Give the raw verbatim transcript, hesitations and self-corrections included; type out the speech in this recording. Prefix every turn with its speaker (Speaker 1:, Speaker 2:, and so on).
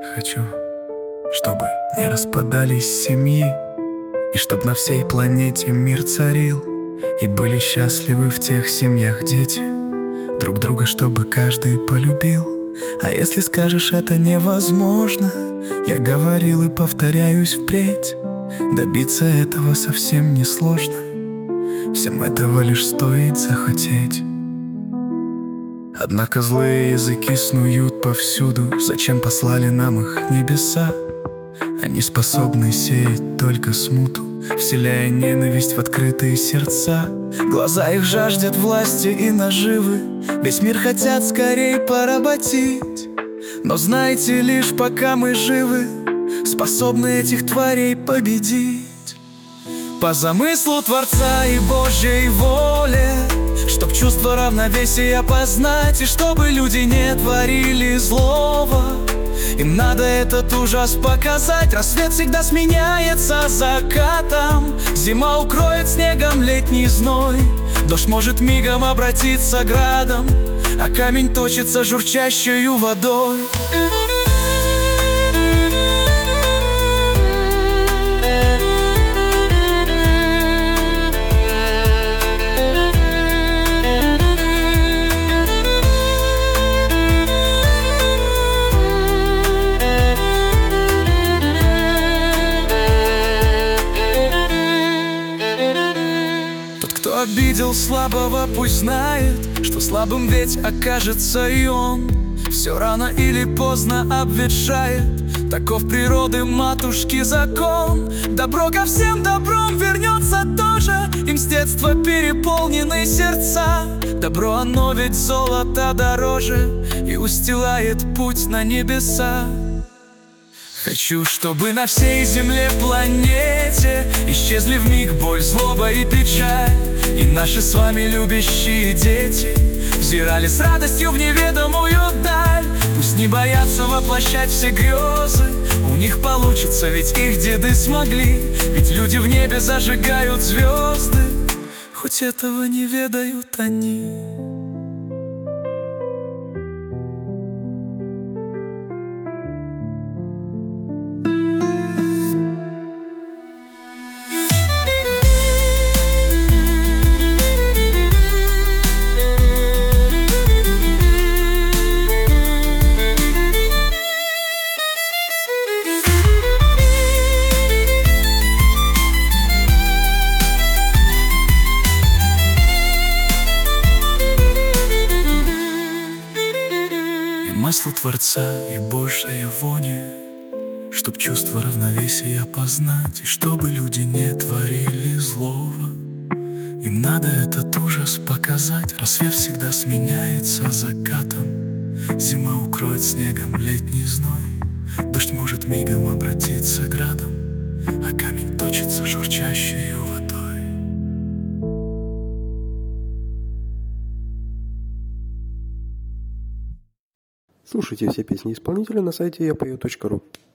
Speaker 1: хочу, чтобы не распадались семьи, и чтоб на всей планете мир царил, и были счастливы в тех семьях дети, друг друга чтобы каждый полюбил. А если скажешь, это невозможно, я говорил и повторяюсь впредь, добиться этого совсем не сложно, всем этого лишь стоит захотеть. Однако злые языки снуют повсюду, зачем послали нам их небеса? Они способны сеять только смуту, вселяя ненависть в открытые сердца. Глаза их жаждет власти и наживы, весь мир хотят скорей поработить. Но знайте, лишь пока мы живы, способны этих тварей победить. По замыслу Творца и Божьей воле, чтоб чувство равновесия познать, и чтобы люди не творили злого, им надо этот ужас показать. Рассвет всегда сменяется закатом, зима укроет снегом летний зной, дождь может мигом обратиться градом, а камень точится журчащею водой. Кто обидел слабого, пусть знает, что слабым ведь окажется и он. Все рано или поздно обветшает, таков природы матушки закон. Добро ко всем добром вернется тоже, им с детства переполнены сердца. Добро оно ведь золото дороже и устилает путь на небеса. Хочу, чтобы на всей земле планете исчезли вмиг боль, злоба и печаль, и наши с вами любящие дети взирали с радостью в неведомую даль. Пусть не боятся воплощать все грезы, у них получится, ведь их деды смогли. Ведь люди в небе зажигают звезды, хоть этого не ведают они. Масло Творца и Божья воня, чтоб чувство равновесия познать, и чтобы люди не творили злого, им надо этот ужас показать. Рассвет всегда сменяется закатом, зима укроет снегом летний зной, дождь может мигом обратиться градом, а камень точится журчащей водой.
Speaker 2: Слушайте все песни исполнителя на сайте я пою точка ру.